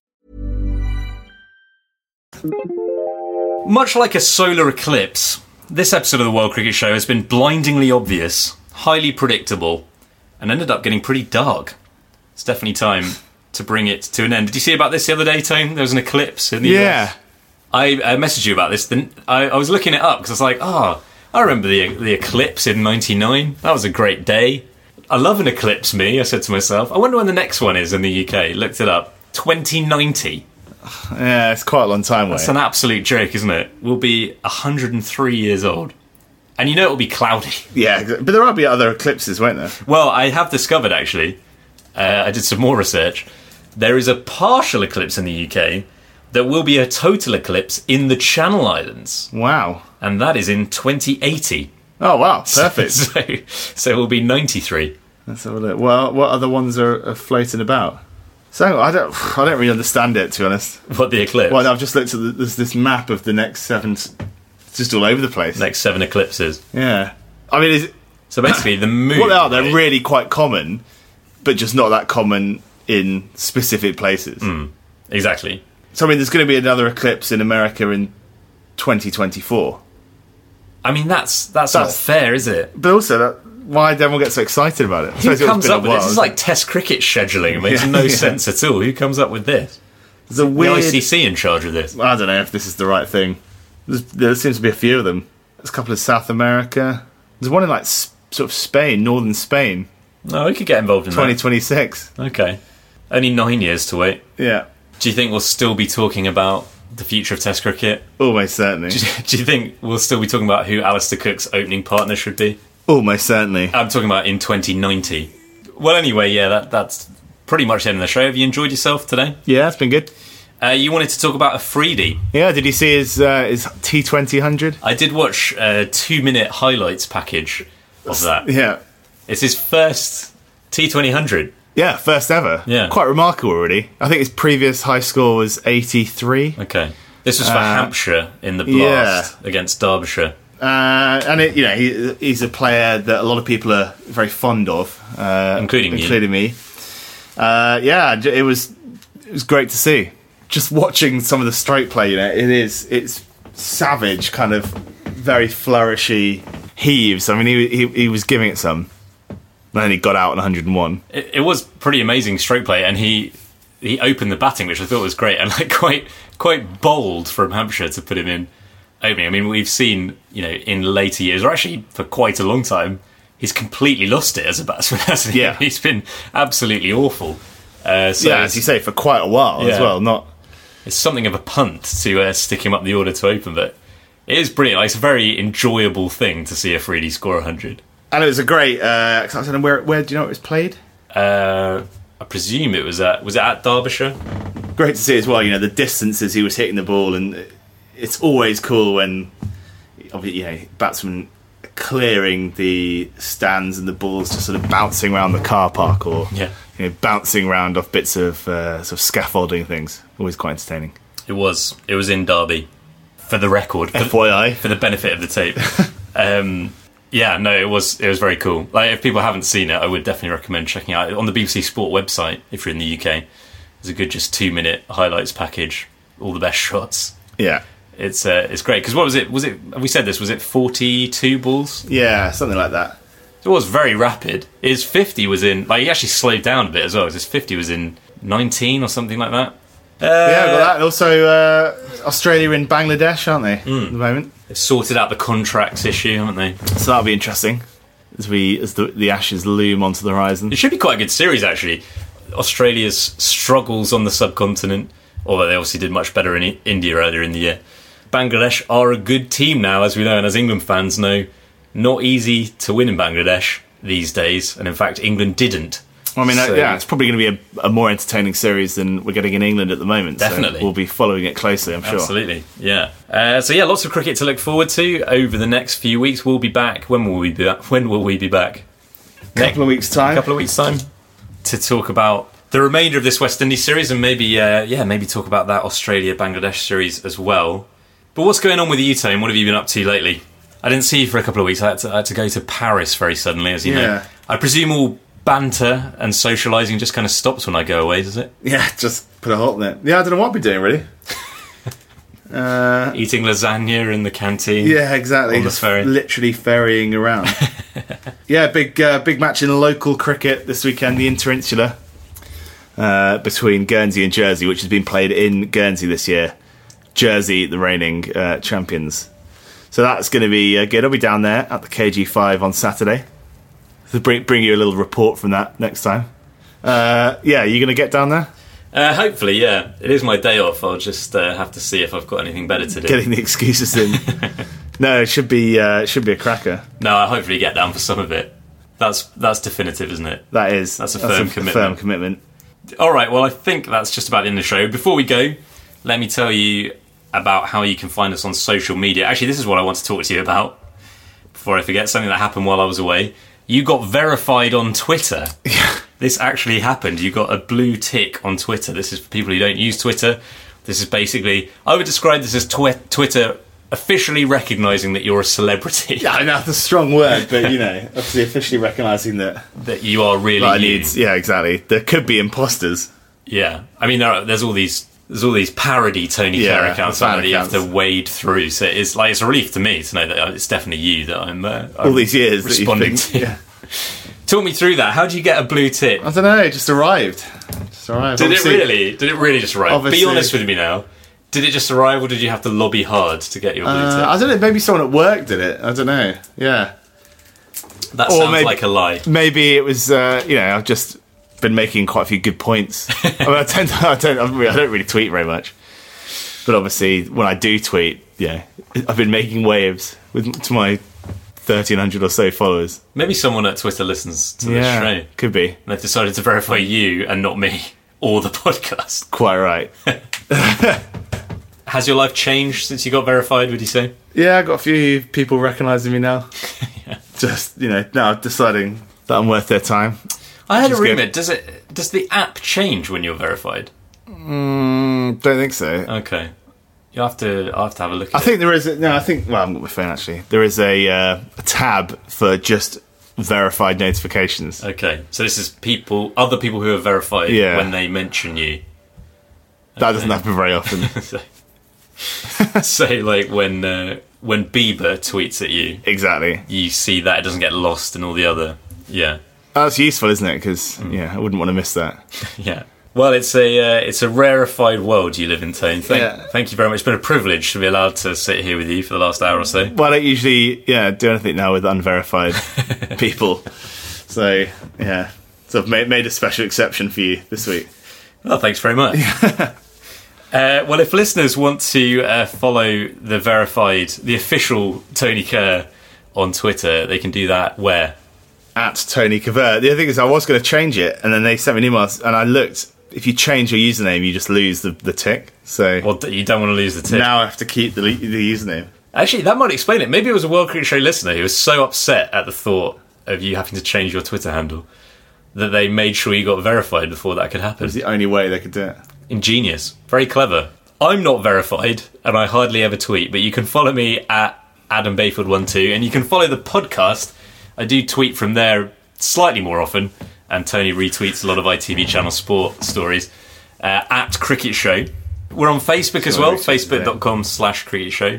Much like a solar eclipse, this episode of the World Cricket Show has been blindingly obvious, highly predictable, and ended up getting pretty dark. It's definitely time to bring it to an end. Did you see about this the other day, Tone? There was an eclipse in the US. I messaged you about this. Then I was looking it up because I was like, I remember the eclipse in '99. That was a great day. I love an eclipse, I said to myself. I wonder when the next one is in the UK. Looked it up. 2090.
Yeah, it's quite a long time away.
That's an absolute joke, isn't it? We'll be 103 years old. And you know it'll be cloudy.
Yeah, but there will be other eclipses, won't there?
Well, I have discovered, actually, I did some more research, there is a partial eclipse in the UK. There will be a total eclipse in the Channel Islands.
Wow.
And that is in 2080.
Oh, wow, perfect.
So we'll be 93.
Let's have a look. Well, what other ones are floating about? So I don't really understand it, to be honest.
What, the eclipse?
Well, I've just looked at there's this map of the next 7. It's just all over the place.
Next 7 eclipses.
Yeah. I mean,
so basically the moon...
Well, they are. They're really quite common, but just not that common in specific places.
Exactly.
So, I mean, there's going to be another eclipse in America in 2024.
I mean, that's not fair, is it?
But also, why did everyone get so excited about it?
Who comes up with this? This is like Test cricket scheduling. It makes no sense at all. Who comes up with this?
There's a weird...
The ICC in charge of this.
I don't know if this is the right thing. There seems to be a few of them. There's a couple in South America. There's one in, like, sort of Spain, northern Spain.
No, we could get involved in
2026.
That. Okay. Only 9 years to wait.
Yeah.
Do you think we'll still be talking about the future of Test cricket?
Almost certainly.
Do you think we'll still be talking about who Alistair Cook's opening partner should be?
Almost certainly.
I'm talking about in 2090. Well, anyway, yeah, that's pretty much the end of the show. Have you enjoyed yourself today?
Yeah, it's been good.
You wanted to talk about Afridi.
Yeah, did you see his T20
I did watch a 2-minute highlights package of that.
Yeah.
It's his first T20
Yeah, first ever.
Yeah.
Quite remarkable, really. I think his previous high score was 83.
Okay. This was for Hampshire in the Blast against Derbyshire.
And he's a player that a lot of people are very fond of, including me. It was great to see. Just watching some of the stroke play, it's savage, kind of very flourishy heaves. I mean, he was giving it some. And then he got out at 101.
It was pretty amazing stroke play, and he opened the batting, which I thought was great, and like quite bold from Hampshire to put him in opening. I mean, we've seen, in later years, or actually for quite a long time, he's completely lost it as a batsman, hasn't he?
Yeah.
He's been absolutely awful.
As you say, for quite a while as well.
It's something of a punt to stick him up the order to open, but it is brilliant. Like, it's a very enjoyable thing to see Afridi score 100.
And it was a great... where do you know it was played?
I presume it was at Derbyshire.
Great to see as well, the distances he was hitting the ball, and it's always cool when batsmen clearing the stands and the balls just sort of bouncing around the car park, or bouncing around off bits of sort of scaffolding things. Always quite entertaining.
It was in Derby, for the record,
FYI,
for the benefit of the tape. It was very cool. Like, if people haven't seen it, I would definitely recommend checking it out on the BBC Sport website. If you're in the UK, there's a good just 2-minute highlights package, all the best shots.
Yeah.
It's great, because what was it? Have we said this? Was it 42 balls?
Yeah, something like that.
It was very rapid. His 50 was in... Like, he actually slowed down a bit as well. His 50 was in 19 or something like that.
I've got that. And also, Australia and Bangladesh, aren't they, at the moment?
They've sorted out the contracts issue, haven't they?
So that'll be interesting as the Ashes loom onto the horizon.
It should be quite a good series, actually. Australia's struggles on the subcontinent, although they obviously did much better in India earlier in the year. Bangladesh are a good team now, as we know, and as England fans know, not easy to win in Bangladesh these days, and in fact England didn't.
I mean, it's probably going to be a more entertaining series than we're getting in England at the moment.
Definitely.
So we'll be following it closely, I'm sure.
Absolutely, yeah. Lots of cricket to look forward to over the next few weeks. We'll be back. When will we be back?
Couple of weeks' time
to talk about the remainder of this West Indies series, and maybe talk about that Australia-Bangladesh series as well. But what's going on with you, Tone? What have you been up to lately? I didn't see you for a couple of weeks. I had to go to Paris very suddenly, as you know. I presume all banter and socialising just kind of stops when I go away, does it?
Yeah, just put a halt in it. Yeah, I don't know what I'll be doing, really.
Eating lasagna in the canteen.
Yeah, exactly.
On the ferry.
Literally ferrying around. Yeah, big match in local cricket this weekend, the Interinsular, between Guernsey and Jersey, which has been played in Guernsey this year. Jersey, the reigning champions. So that's going to be good. I'll be down there at the KG5 on Saturday. So bring you a little report from that next time. You're going to get down there?
Hopefully, yeah. It is my day off. I'll just have to see if I've got anything better to do.
Getting the excuses in. No, it should be a cracker.
No, I'll hopefully get down for some of it. That's definitive, isn't it?
That is.
That's a firm commitment.
Firm commitment.
All right, well, I think that's just about the end of the show. Before we go, let me tell you about how you can find us on social media. Actually, this is what I want to talk to you about before I forget, something that happened while I was away. You got verified on Twitter.
Yeah.
This actually happened. You got a blue tick on Twitter. This is for people who don't use Twitter. This is basically, I would describe this as Twitter officially recognising that you're a celebrity.
Yeah, I know, that's a strong word, but, obviously officially recognising that
you are really you.
Yeah, exactly. There could be imposters.
Yeah. I mean, there's all these parody Tony Kerr accounts that you have to wade through. So it's a relief to me to know that it's definitely you that I'm
all these years
responding to. Yeah. Talk me through that. How did you get a blue tick?
I don't know. It just arrived.
Did it really just arrive? Be honest with me now. Did it just arrive, or did you have to lobby hard to get your blue tick?
I don't know. Maybe someone at work did it. I don't know. Yeah.
That sounds like a lie.
Maybe it was. I've just been making quite a few good points. I mean, I don't really tweet very much, but obviously when I do tweet, I've been making waves to my 1,300 or so followers.
Maybe someone at Twitter listens to this show.
Could be.
And they've decided to verify you and not me or the podcast.
Quite right.
Has your life changed since you got verified, would you say?
Yeah, I've got a few people recognising me now. Yeah. Just, now deciding that I'm worth their time.
I had a rumour. Does the app change when you're verified?
Don't think so.
Okay. I'll have to have a look at it.
I think there is well, I haven't got my phone actually. There is a tab for just verified notifications.
Okay. So this is other people who are verified when they mention you.
That doesn't happen very often.
So like when Bieber tweets at you.
Exactly.
You see that, it doesn't get lost in all the other. Yeah.
That's useful, isn't it? Because I wouldn't want to miss that.
Yeah. Well, it's a rarefied world you live in, Tone. Thank you very much. It's been a privilege to be allowed to sit here with you for the last hour or so.
Well, I don't usually do anything now with unverified people. So I've made a special exception for you this week.
Well, thanks very much. Well, if listeners want to follow the official Tony Kerr on Twitter, they can do that where?
At Tony Kerr. The other thing is I was going to change it, and then they sent me an email, and I looked. If you change your username, you just lose the tick. So
you don't want to lose the tick.
Now I have to keep the username.
Actually, that might explain it. Maybe it was a World Cricket Show listener who was so upset at the thought of you having to change your Twitter handle that they made sure you got verified before that could happen.
It was the only way they could do it.
Ingenious. Very clever. I'm not verified, and I hardly ever tweet, but you can follow me at Adam Bayfield12, and you can follow the podcast. I do tweet from there slightly more often, and Tony retweets a lot of ITV Channel Sport stories at Cricket Show. We're on Facebook as well, facebook.com/Cricket Show.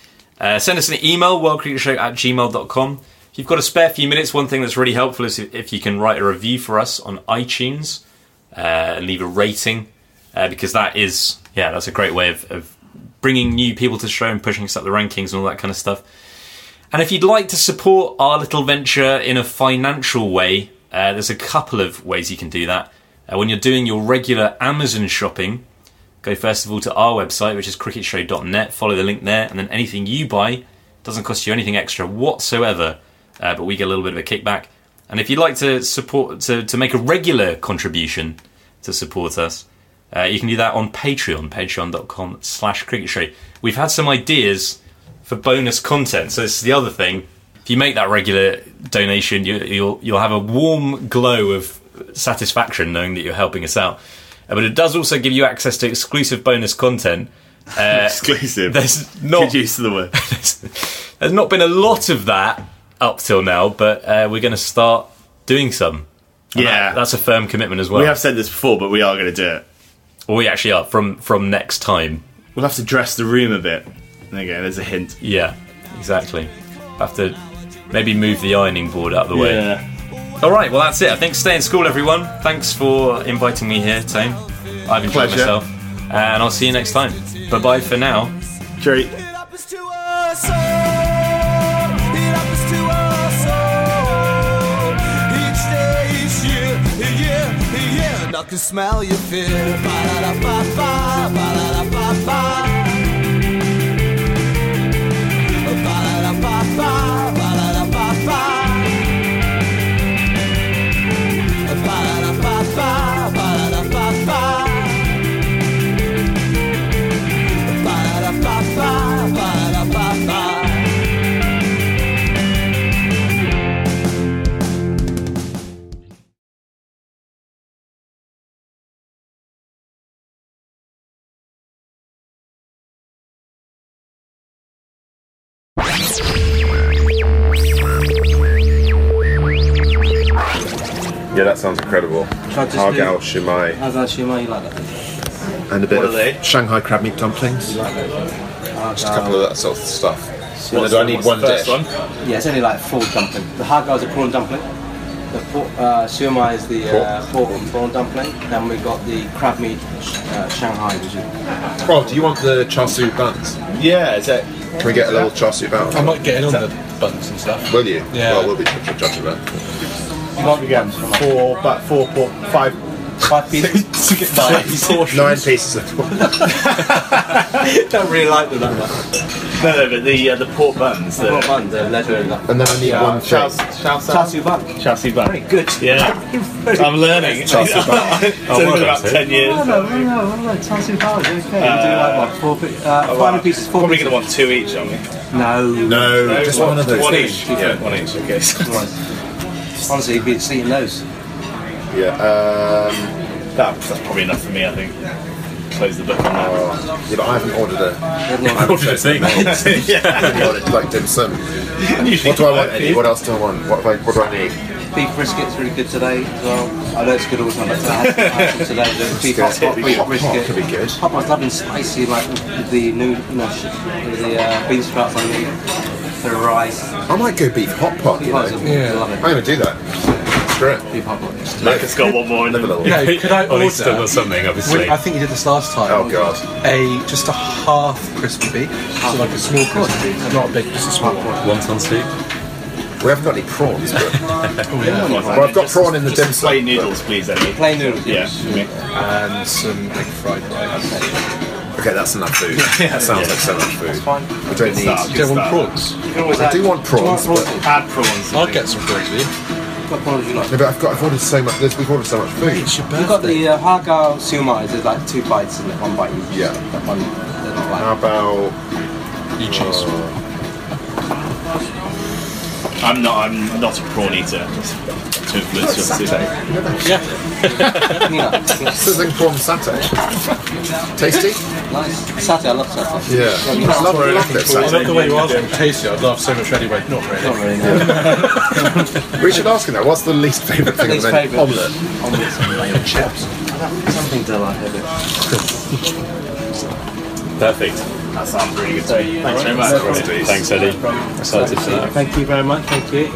Send us an email, worldcricketshow@gmail.com. If you've got a spare few minutes, one thing that's really helpful is if you can write a review for us on iTunes and leave a rating, because that's a great way of bringing new people to the show and pushing us up the rankings and all that kind of stuff. And if you'd like to support our little venture in a financial way, there's a couple of ways you can do that. When you're doing your regular Amazon shopping, go first of all to our website, which is cricketshow.net. Follow the link there, and then anything you buy doesn't cost you anything extra whatsoever, but we get a little bit of a kickback. And if you'd like to support, to make a regular contribution to support us, you can do that on Patreon, patreon.com/cricketshow. We've had some ideas for bonus content, so this is the other thing. If you make that regular donation, you'll have a warm glow of satisfaction knowing that you're helping us out. But it does also give you access to exclusive bonus content.
Exclusive.
There's not
good use of the word.
There's not been a lot of that up till now, but we're going to start doing some. And that's a firm commitment as well.
We have said this before, but we are going to do it.
Well, we actually are from next time.
We'll have to dress the room a bit. There you go. There's a hint.
Yeah, exactly. We'll have to maybe move the ironing board out of the way.
Yeah.
All right, well, that's it. I think stay in school, everyone. Thanks for inviting me here, Tane. I've enjoyed myself. And I'll see you next time. Bye-bye for now.
Cheerio.
can smell your fear. Ba-da-da-ba-ba, ba-da-da-ba-ba. Ba-da-da-ba-ba, ba-da-da-ba-ba. Ba-da-da-ba-ba, ba-da-da-ba-ba. Ba-da-da-ba-ba, ba-da-da-ba-ba.
Yeah, that sounds incredible. Hargao Shumai.
Hargao Shumai, you like that?
And a bit
What
of
are they?
Shanghai crab meat dumplings.
Just
a couple of that sort of stuff.
What's
Do I need one
the first
dish?
one?
Yeah, it's only like 4 dumpling. The Hargao is a prawn dumpling. The Shumai is the pork and prawn dumpling. Then we got the crab meat Shanghai, which is.
Oh, do you want the char siu buns?
Yeah, is it?
Can we get a little char siu bun?
I might get in on the buns and stuff.
Will you?
Yeah.
Well, we'll be judging that.
What we get? 4, but 4, 5.
5 pieces.
9 pieces of pork.
Don't really like them that much.
No, but the pork buns.
The pork buns, they're legendary.
And then I need one
Char
thing.
Char bun.
Char siu bun.
Very good.
Yeah. I'm learning.
Char siu bun.
It's only been about 10 years.
No, Char siu bun is okay. We do like what, 5 pieces, 4
Probably
pieces.
going to want 2 each, aren't we?
No,
just one of those.
1 each.
Yeah.
1 each, okay.
Honestly, you'd be eating those.
Yeah.
That's probably enough for me, I think. Close the book on that.
Yeah, but I haven't ordered a.
I've ordered a thing.
I haven't ordered like dim sum. What do I want, Eddie? What else do I want? What do I need?
Beef brisket's really good today as well. I know it's good all the time, but I had some today. The beef hot beef brisket.
Could be good.
Hot pot's lovely and spicy, like with the new, with the bean sprouts underneath, the rice.
I might go beef hot pot. You know?
Yeah, love it.
I'm going to do that. Screw it.
Beef hot pot.
Like it's got one more in the middle.
No, could I
Ollie's still
order?
got something, obviously.
I think you did this last time.
Oh god.
Just a half crispy beef, so like a small crispy beef, not a big, just a small one.
Wonton soup.
We haven't got any prawns, but
Yeah.
well, I've got prawn in the dim sum.
Plain noodles, please, Eddie.
Plain noodles.
Yeah.
And some egg fried rice.
Okay, that's enough food. That sounds like so much food.
Fine.
We don't need.
start.
Do you want prawns?
You can always
I do want prawns, but
Add prawns.
I'll get some prawns with you.
What prawns do you like?
no, but I've ordered so much. We've ordered so much food.
It's your
We've got
birthday.
the Hargao Shumai, there's like 2 bites in it, 1 bite each.
Yeah.
That one, they're not
How
like.
about?
You choose.
I'm not a prawn eater. Just to influence your
Satay.
Yeah.
Sizzling prawn satay. Tasty.
Nice. Satay, I love satay.
Yeah. I love it.
I love the way you asked me tasty. I'd love so much anyway. Not really.
Not really, no.
We should ask him that. What's the least favourite thing?
Least
on the menu?
favourite?
Omelette.
Omelette. Chips. Something to like a bit.
Perfect.
That sounds really good to me. Thanks very much.
Thanks, Eddie. Excited for that.
Thank you very much, thank you.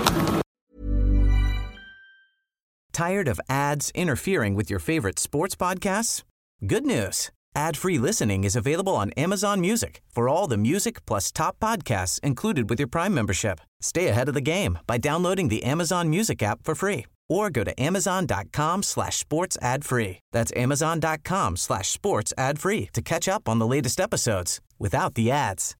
Tired of ads interfering with your favorite sports podcasts? Good news. Ad-free listening is available on Amazon Music for all the music plus top podcasts included with your Prime membership. Stay ahead of the game by downloading the Amazon Music app for free or go to amazon.com/sports ad free. That's amazon.com/sports ad free to catch up on the latest episodes without the ads.